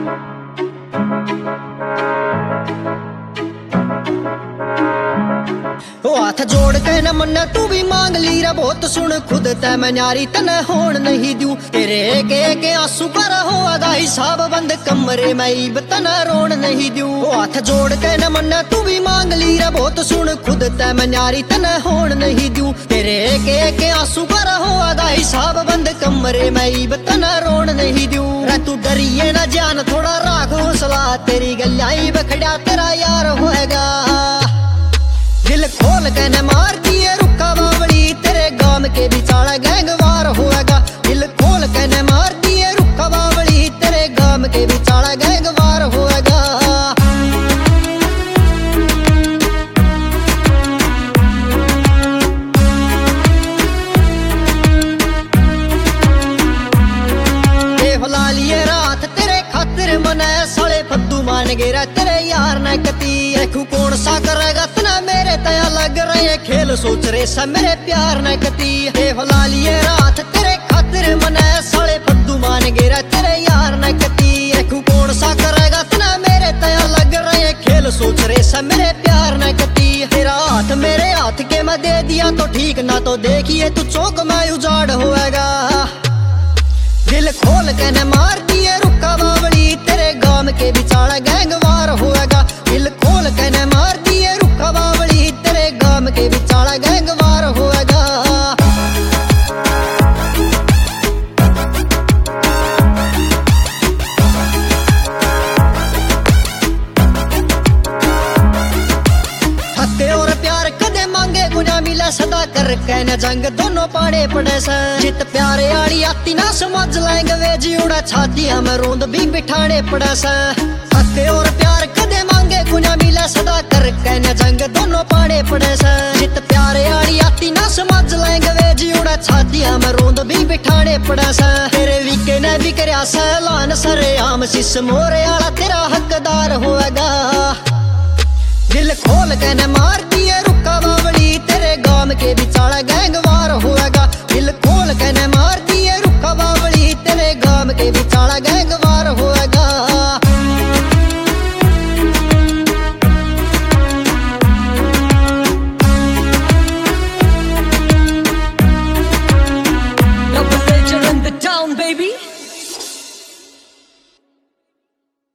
हाथ जोड़ के न मन्ना तू भी मांग ली रे बहुत सुन खुद तै मैं न्यारी तने होन नहीं दूं तेरे के आंसू पर होगा हिसाब बंद कमरे में ईब तना रोन नहीं दूं। हाथ जोड़ के न मन्ना तू भी मांग ली रे बहुत सुन खुद तै मैं न्यारी तने होन नहीं दूं तेरे के आंसू पर होगा हिसाब बंद कमरे में ईब तना रोन नहीं दूं। रे तू डरिए ना जान थोड़ा राख हौसला तेरी गल्लाई बखड़ा तेरा यार होएगा दिल खोल के न मार दिए रुका बावड़ी तेरे गाम के बिचारा गैंगवार होएगा दिल खोल के न मार दिए रुका बावड़ी तेरे गाम के बिचारा गैंगवार होएगा। लिए रात तेरे खातिर मने साले फद्दू मान गेरा तेरे यार ने कती रखू कौन सा करेगा तना मेरे तया लग रहे खेल सोच रे सा मेरे प्यार ने कती होला लिए रात तेरे खातिर मने साले फद्दू मान गेरा तेरे यार ने कती रखू कौन सा करेगा तना मेरे तया लग रहे खेल सोच रे सा मेरे प्यार ने कती तेरा हाथ मेरे हाथ के मैं दे दिया तो ठीक ना तो देखिए तू चौक में उजाड़ होएगा दिल खोल के न मार दिए रुका बावड़ी तेरे गाम के बिचारा गैंगवार होएगा दिल खोल के न मार दिए रुका बावड़ी तेरे गाम के बिचारा गैंगवार होएगा। हत्ते और प्यार कदे मांगे गुना मिला सदा कर कहने जंग दोनों पाड़े पड़े से जित प्यारे आड़ी आती ना समझ लेंगे वे जी उड़ा छातियां में रोंद भी बिठाने पड़े से हत्ते और प्यार कदे मांगे गुना मिला सदा कर कहने जंग दोनों पाड़े पड़े से जित प्यारे आड़ी आती ना समझ लेंगे वे जी उड़ा छातियां में रोंद भी बिठाने पड़े से तेरे विके ने भी करया सैलान सरे आम सिस मोरे आला तेरा हकदार होएगा दिल खोल के न मार